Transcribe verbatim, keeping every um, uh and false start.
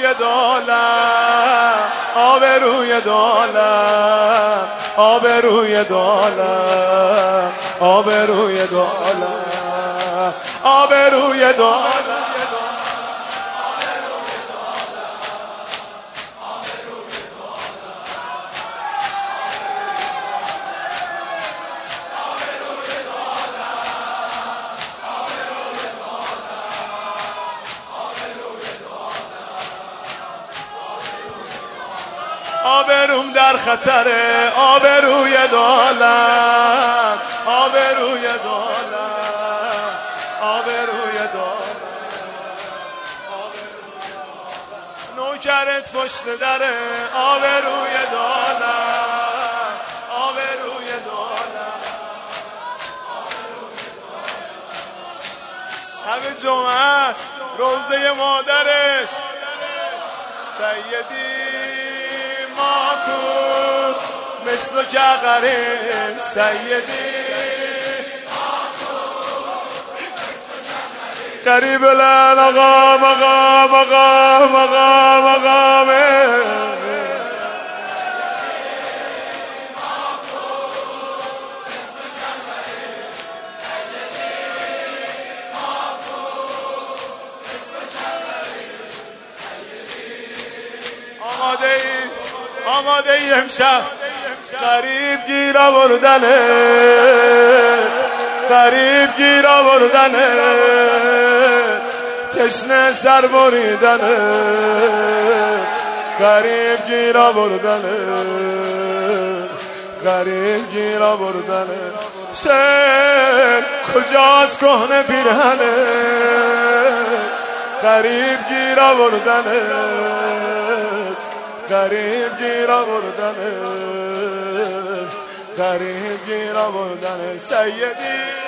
آبروی دولت، آبروی دولت، آبروی دولت، آبروی دولت، آبروی دولت. آبروم در خطره، آبروی دولت، آبروی دولت، آبروی دولت، نوکرت پشت دره، آبروی دولت، آبروی دولت. شب جمعه است، روزه مادرش، سیدی ماکو مثل که غریم، سیدی قریب لن آقا مقام مقام مقام مقامه آماده ای آماده ای امشب غریب گیر آوردنه، غریب گیر آوردنه، تشنه سر بریدنه، غریب گیر آوردنه، غریب گیر آوردنه. شعر کجاست کهنه پیرهنه، غریب گیر آوردنه، غریب گیر آوردنه، غریب گیر آوردنه. سیدی